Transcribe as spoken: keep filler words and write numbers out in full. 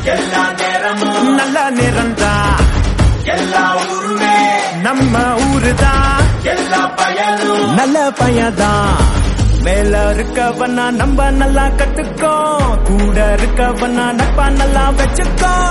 எல்லா நேரமும் நல்ல நேரம்தா எல்லா ஊருமே நம்ம ஊருதான் எல்லா பயனும் நல்ல பையதான் மேல இருக்கவனா நம்ம நல்லா கத்துக்கோ கூட இருக்கவனா நட்பா நல்லா வச்சுக்கோ